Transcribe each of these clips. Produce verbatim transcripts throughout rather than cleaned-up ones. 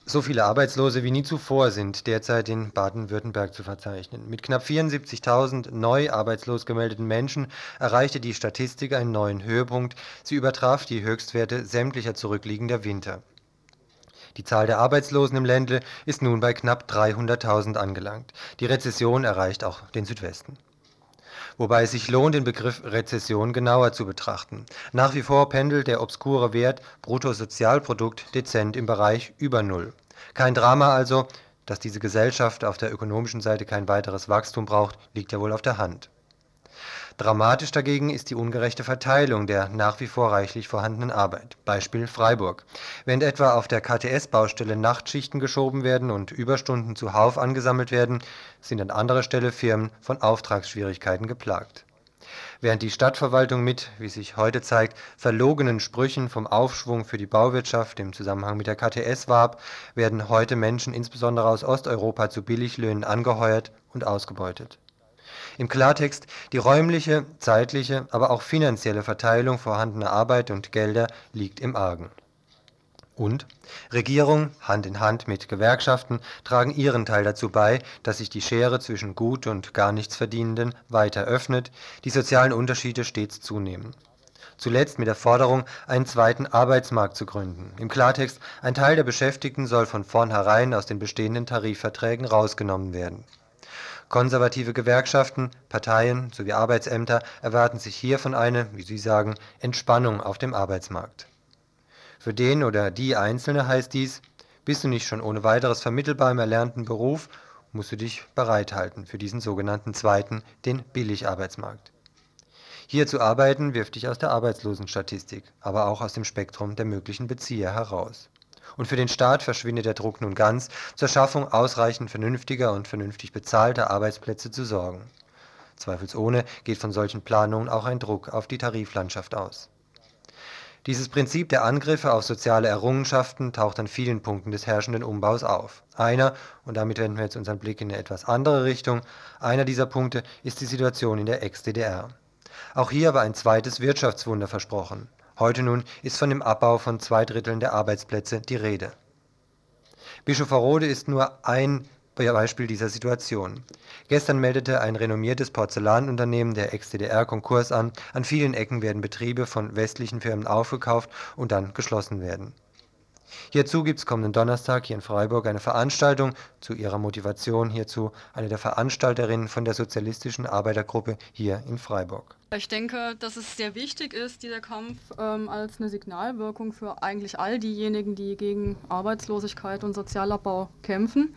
So viele Arbeitslose wie nie zuvor sind derzeit in Baden-Württemberg zu verzeichnen. Mit knapp vierundsiebzigtausend neu arbeitslos gemeldeten Menschen erreichte die Statistik einen neuen Höhepunkt. Sie übertraf die Höchstwerte sämtlicher zurückliegender Winter. Die Zahl der Arbeitslosen im Ländle ist nun bei knapp dreihunderttausend angelangt. Die Rezession erreicht auch den Südwesten. Wobei es sich lohnt, den Begriff Rezession genauer zu betrachten. Nach wie vor pendelt der obskure Wert Bruttosozialprodukt dezent im Bereich über Null. Kein Drama also, dass diese Gesellschaft auf der ökonomischen Seite kein weiteres Wachstum braucht, liegt ja wohl auf der Hand. Dramatisch dagegen ist die ungerechte Verteilung der nach wie vor reichlich vorhandenen Arbeit. Beispiel Freiburg. Während etwa auf der K T S-Baustelle Nachtschichten geschoben werden und Überstunden zuhauf angesammelt werden, sind an anderer Stelle Firmen von Auftragsschwierigkeiten geplagt. Während die Stadtverwaltung mit, wie sich heute zeigt, verlogenen Sprüchen vom Aufschwung für die Bauwirtschaft im Zusammenhang mit der K T S warb, werden heute Menschen insbesondere aus Osteuropa zu Billiglöhnen angeheuert und ausgebeutet. Im Klartext, die räumliche, zeitliche, aber auch finanzielle Verteilung vorhandener Arbeit und Gelder liegt im Argen. Und Regierung, Hand in Hand mit Gewerkschaften, tragen ihren Teil dazu bei, dass sich die Schere zwischen gut und gar nichts Verdienenden weiter öffnet, die sozialen Unterschiede stets zunehmen. Zuletzt mit der Forderung, einen zweiten Arbeitsmarkt zu gründen. Im Klartext, ein Teil der Beschäftigten soll von vornherein aus den bestehenden Tarifverträgen rausgenommen werden. Konservative Gewerkschaften, Parteien sowie Arbeitsämter erwarten sich hiervon eine, wie sie sagen, Entspannung auf dem Arbeitsmarkt. Für den oder die Einzelne heißt dies, bist du nicht schon ohne weiteres vermittelbar im erlernten Beruf, musst du dich bereithalten für diesen sogenannten zweiten, den Billigarbeitsmarkt. Hier zu arbeiten wirft dich aus der Arbeitslosenstatistik, aber auch aus dem Spektrum der möglichen Bezieher heraus. Und für den Staat verschwindet der Druck nun ganz, zur Schaffung ausreichend vernünftiger und vernünftig bezahlter Arbeitsplätze zu sorgen. Zweifelsohne geht von solchen Planungen auch ein Druck auf die Tariflandschaft aus. Dieses Prinzip der Angriffe auf soziale Errungenschaften taucht an vielen Punkten des herrschenden Umbaus auf. Einer, und damit wenden wir jetzt unseren Blick in eine etwas andere Richtung, einer dieser Punkte ist die Situation in der Ex-D D R. Auch hier war ein zweites Wirtschaftswunder versprochen. Heute nun ist von dem Abbau von zwei Dritteln der Arbeitsplätze die Rede. Bischofferode ist nur ein Beispiel dieser Situation. Gestern meldete ein renommiertes Porzellanunternehmen der Ex-D D R Konkurs an. An vielen Ecken werden Betriebe von westlichen Firmen aufgekauft und dann geschlossen werden. Hierzu gibt es kommenden Donnerstag hier in Freiburg eine Veranstaltung. Zu ihrer Motivation hierzu eine der Veranstalterinnen von der Sozialistischen Arbeitergruppe hier in Freiburg. Ich denke, dass es sehr wichtig ist, dieser Kampf ähm, als eine Signalwirkung für eigentlich all diejenigen, die gegen Arbeitslosigkeit und Sozialabbau kämpfen.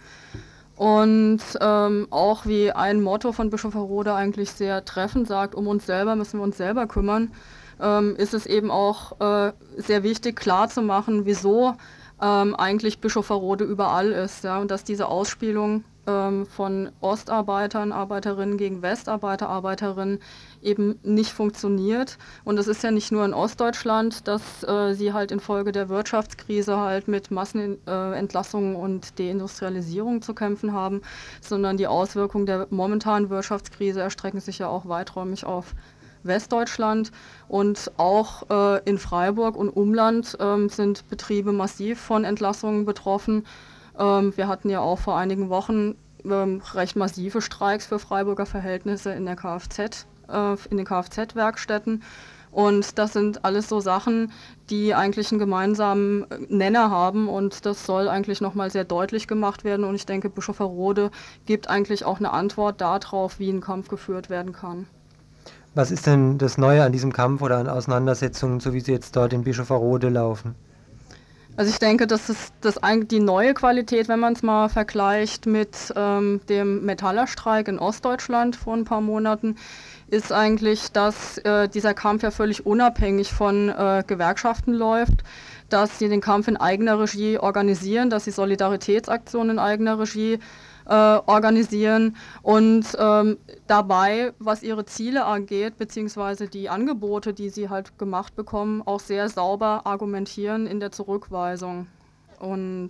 Und ähm, auch wie ein Motto von Bischofferode eigentlich sehr treffend sagt, um uns selber müssen wir uns selber kümmern, ähm, ist es eben auch äh, sehr wichtig klarzumachen, wieso ähm, eigentlich Bischofferode überall ist, ja, und dass diese Ausspielung ähm, von Ostarbeitern, Arbeiterinnen gegen Westarbeiter, Arbeiterinnen eben nicht funktioniert. Und es ist ja nicht nur in Ostdeutschland, dass äh, sie halt infolge der Wirtschaftskrise halt mit Massenentlassungen äh, und Deindustrialisierung zu kämpfen haben, sondern die Auswirkungen der momentanen Wirtschaftskrise erstrecken sich ja auch weiträumig auf Westdeutschland, und auch äh, in Freiburg und Umland ähm, sind Betriebe massiv von Entlassungen betroffen. Ähm, wir hatten ja auch vor einigen Wochen ähm, recht massive Streiks für Freiburger Verhältnisse in der Kfz, äh, in den Kfz-Werkstätten. Und das sind alles so Sachen, die eigentlich einen gemeinsamen Nenner haben, und das soll eigentlich nochmal sehr deutlich gemacht werden. Und ich denke, Bischofferode gibt eigentlich auch eine Antwort darauf, wie ein Kampf geführt werden kann. Was ist denn das Neue an diesem Kampf oder an Auseinandersetzungen, so wie sie jetzt dort in Bischofferode laufen? Also ich denke, das ist das die neue Qualität, wenn man es mal vergleicht mit ähm, dem Metallerstreik in Ostdeutschland vor ein paar Monaten, ist eigentlich, dass äh, dieser Kampf ja völlig unabhängig von äh, Gewerkschaften läuft, dass sie den Kampf in eigener Regie organisieren, dass sie Solidaritätsaktionen in eigener Regie äh, organisieren und ähm, dabei, was ihre Ziele angeht, beziehungsweise die Angebote, die sie halt gemacht bekommen, auch sehr sauber argumentieren in der Zurückweisung. Und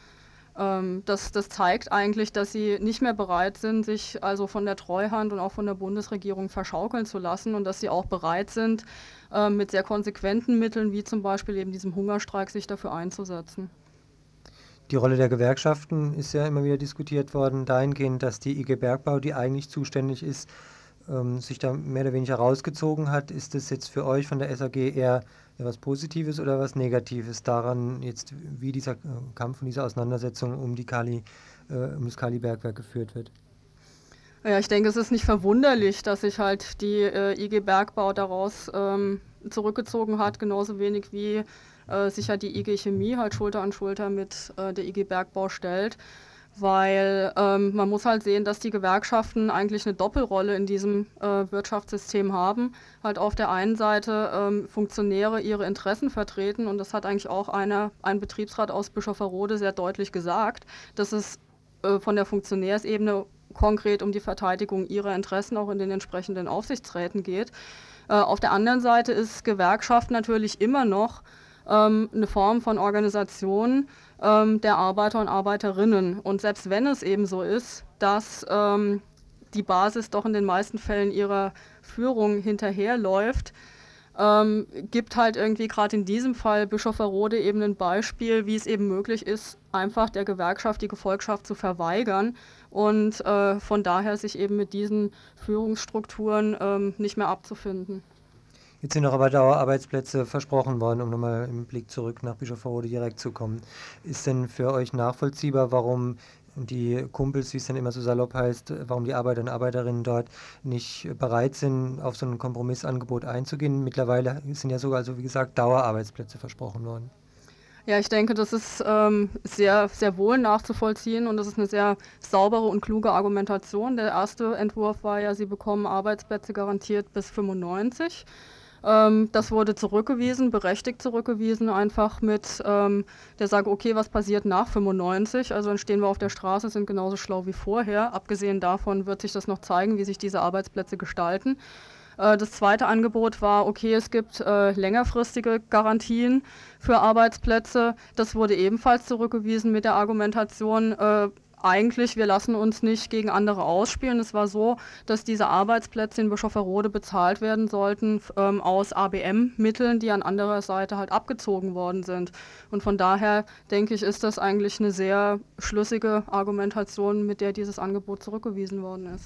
ähm, das, das zeigt eigentlich, dass sie nicht mehr bereit sind, sich also von der Treuhand und auch von der Bundesregierung verschaukeln zu lassen, und dass sie auch bereit sind, äh, mit sehr konsequenten Mitteln, wie zum Beispiel eben diesem Hungerstreik, sich dafür einzusetzen. Die Rolle der Gewerkschaften ist ja immer wieder diskutiert worden, dahingehend, dass die I G Bergbau, die eigentlich zuständig ist, ähm, sich da mehr oder weniger rausgezogen hat. Ist das jetzt für euch von der S A G eher was Positives oder was Negatives daran, jetzt wie dieser Kampf und diese Auseinandersetzung um die Kali, äh, um das Kali-Bergwerk geführt wird? Ja, ich denke, es ist nicht verwunderlich, dass sich halt die äh, I G Bergbau daraus ähm, zurückgezogen hat, genauso wenig wie äh, sich ja die I G Chemie halt Schulter an Schulter mit äh, der I G Bergbau stellt, weil ähm, man muss halt sehen, dass die Gewerkschaften eigentlich eine Doppelrolle in diesem äh, Wirtschaftssystem haben. Halt auf der einen Seite ähm, Funktionäre ihre Interessen vertreten, und das hat eigentlich auch einer, ein Betriebsrat aus Bischofferode sehr deutlich gesagt, dass es äh, von der Funktionärsebene konkret um die Verteidigung ihrer Interessen auch in den entsprechenden Aufsichtsräten geht. Äh, auf der anderen Seite ist Gewerkschaft natürlich immer noch ähm, eine Form von Organisation ähm, der Arbeiter und Arbeiterinnen. Und selbst wenn es eben so ist, dass ähm, die Basis doch in den meisten Fällen ihrer Führung hinterherläuft, ähm, gibt halt irgendwie gerade in diesem Fall Bischofferode eben ein Beispiel, wie es eben möglich ist, einfach der Gewerkschaft die Gefolgschaft zu verweigern und äh, von daher sich eben mit diesen Führungsstrukturen ähm, nicht mehr abzufinden. Jetzt sind noch aber Dauerarbeitsplätze versprochen worden, um nochmal im Blick zurück nach Bischofferode direkt zu kommen. Ist denn für euch nachvollziehbar, warum die Kumpels, wie es dann immer so salopp heißt, warum die Arbeiter und Arbeiterinnen dort nicht bereit sind, auf so ein Kompromissangebot einzugehen? Mittlerweile sind ja sogar, also wie gesagt, Dauerarbeitsplätze versprochen worden. Ja, ich denke, das ist ähm, sehr, sehr wohl nachzuvollziehen, und das ist eine sehr saubere und kluge Argumentation. Der erste Entwurf war ja, sie bekommen Arbeitsplätze garantiert bis fünfundneunzig. Ähm, das wurde zurückgewiesen, berechtigt zurückgewiesen, einfach mit ähm, der Sage, okay, was passiert nach fünfundneunzig? Also dann stehen wir auf der Straße, sind genauso schlau wie vorher. Abgesehen davon wird sich das noch zeigen, wie sich diese Arbeitsplätze gestalten. Äh, das zweite Angebot war, okay, es gibt äh, längerfristige Garantien für Arbeitsplätze. Das wurde ebenfalls zurückgewiesen mit der Argumentation, äh, eigentlich, wir lassen uns nicht gegen andere ausspielen. Es war so, dass diese Arbeitsplätze in Bischofferode bezahlt werden sollten ähm, aus A B M-Mitteln, die an anderer Seite halt abgezogen worden sind. Und von daher, denke ich, ist das eigentlich eine sehr schlüssige Argumentation, mit der dieses Angebot zurückgewiesen worden ist.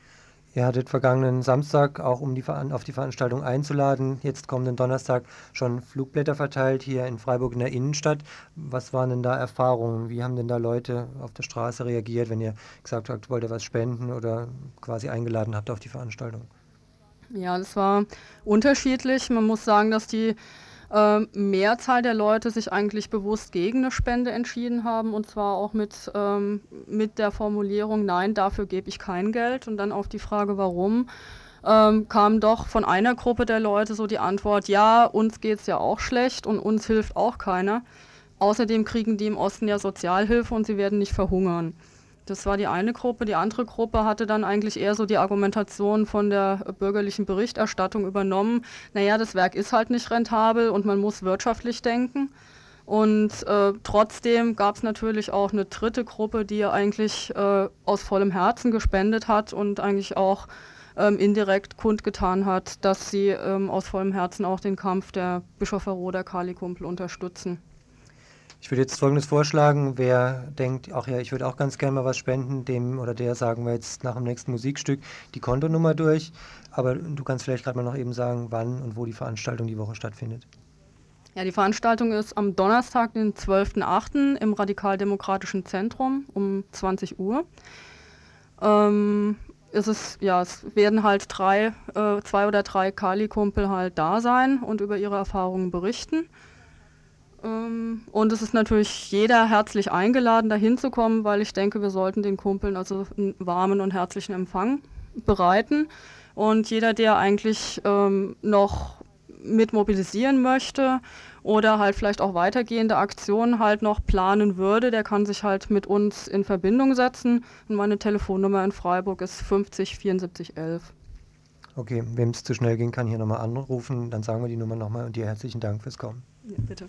Ihr hattet vergangenen Samstag, auch um die auf die Veranstaltung einzuladen, jetzt kommenden Donnerstag schon Flugblätter verteilt hier in Freiburg in der Innenstadt. Was waren denn da Erfahrungen? Wie haben denn da Leute auf der Straße reagiert, wenn ihr gesagt habt, wollt ihr was spenden oder quasi eingeladen habt auf die Veranstaltung? Ja, das war unterschiedlich. Man muss sagen, dass die äh, Mehrzahl der Leute sich eigentlich bewusst gegen eine Spende entschieden haben, und zwar auch mit, ähm, mit der Formulierung, nein, dafür gebe ich kein Geld. Und dann auf die Frage, warum, ähm, kam doch von einer Gruppe der Leute so die Antwort, ja, uns geht es ja auch schlecht und uns hilft auch keiner. Außerdem kriegen die im Osten ja Sozialhilfe und sie werden nicht verhungern. Das war die eine Gruppe. Die andere Gruppe hatte dann eigentlich eher so die Argumentation von der bürgerlichen Berichterstattung übernommen. Naja, das Werk ist halt nicht rentabel und man muss wirtschaftlich denken. Und äh, trotzdem gab es natürlich auch eine dritte Gruppe, die eigentlich äh, aus vollem Herzen gespendet hat und eigentlich auch ähm, indirekt kundgetan hat, dass sie ähm, aus vollem Herzen auch den Kampf der Bischofferoder Kali-Kumpel unterstützen. Ich würde jetzt Folgendes vorschlagen, wer denkt, ach ja, ich würde auch ganz gerne mal was spenden, dem oder der sagen wir jetzt nach dem nächsten Musikstück die Kontonummer durch, aber du kannst vielleicht gerade mal noch eben sagen, wann und wo die Veranstaltung die Woche stattfindet. Ja, die Veranstaltung ist am Donnerstag, den zwölften achten im Radikaldemokratischen Zentrum um zwanzig Uhr. Ähm, es ist, ja, es werden halt drei, äh, zwei oder drei Kali-Kumpel halt da sein und über ihre Erfahrungen berichten. Und es ist natürlich jeder herzlich eingeladen, da hinzukommen, weil ich denke, wir sollten den Kumpeln also einen warmen und herzlichen Empfang bereiten. Und jeder, der eigentlich ähm, noch mit mobilisieren möchte oder halt vielleicht auch weitergehende Aktionen halt noch planen würde, der kann sich halt mit uns in Verbindung setzen. Und meine Telefonnummer in Freiburg ist fünfzig vierundsiebzig elf. Okay, wem es zu schnell ging, kann hier nochmal anrufen, dann sagen wir die Nummer nochmal und dir herzlichen Dank fürs Kommen. Ja, bitte.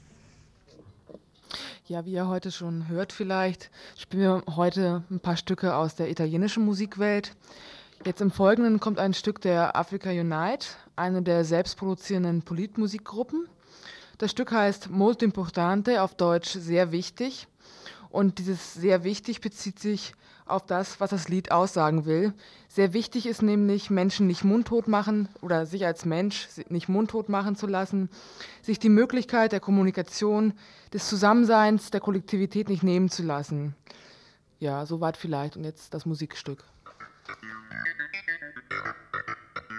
Ja, wie ihr heute schon hört vielleicht, spielen wir heute ein paar Stücke aus der italienischen Musikwelt. Jetzt im Folgenden kommt ein Stück der Africa Unite, eine der selbstproduzierenden Politmusikgruppen. Das Stück heißt Molto Importante, auf Deutsch sehr wichtig. Und dieses sehr wichtig bezieht sich auf das, was das Lied aussagen will. Sehr wichtig ist nämlich, Menschen nicht mundtot machen oder sich als Mensch nicht mundtot machen zu lassen, sich die Möglichkeit der Kommunikation, des Zusammenseins, der Kollektivität nicht nehmen zu lassen. Ja, soweit vielleicht. Und jetzt das Musikstück. Musik